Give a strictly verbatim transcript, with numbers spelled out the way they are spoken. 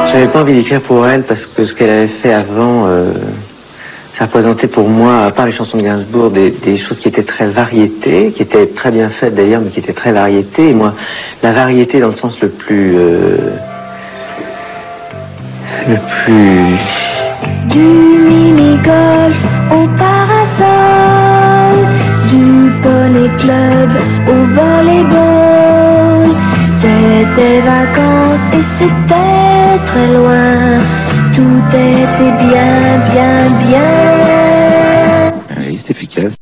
J'avais pas envie d'écrire pour elle parce que ce qu'elle avait fait avant, euh, ça représentait pour moi, à part les chansons de Gainsbourg, des, des choses qui étaient très variétés, qui étaient très bien faites d'ailleurs, mais qui étaient très variétés. Et moi, la variété dans le sens le plus... Euh, le plus... Du mini-golf au parasol, du poney club au volleyball. C'était vacances et c'était très loin, tout était bien, bien, bien. Oui, c'est efficace.